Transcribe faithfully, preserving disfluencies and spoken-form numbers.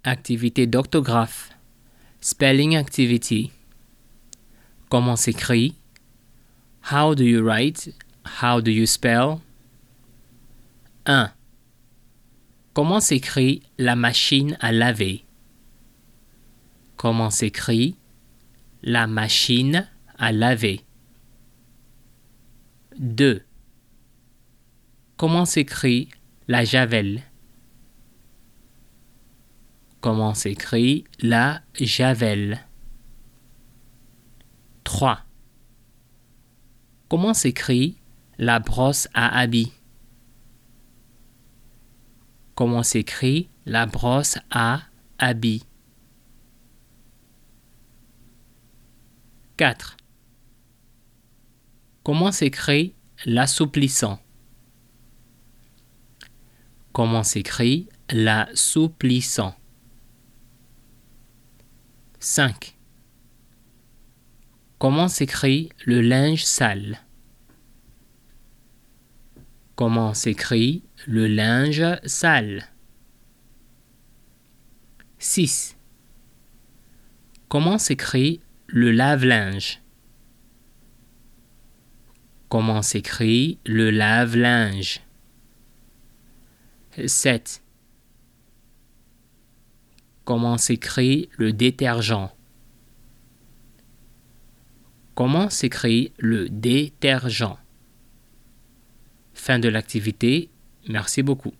Activité d'orthographe. Spelling activity. Comment s'écrit? How do you write? How do you spell? un. Comment s'écrit la machine à laver? Comment s'écrit la machine à laver? deux. Comment s'écrit la javel? Comment s'écrit la javel? trois. Comment s'écrit la brosse à habits? Comment s'écrit la brosse à habits? quatre. Comment s'écrit l'assouplissant? Comment s'écrit l'assouplissant? cinq. Comment s'écrit le linge sale? Comment s'écrit le linge sale? six. Comment s'écrit le lave-linge? Comment s'écrit le lave-linge? sept. Comment s'écrit le détergent? Comment s'écrit le détergent? Fin de l'activité. Merci beaucoup.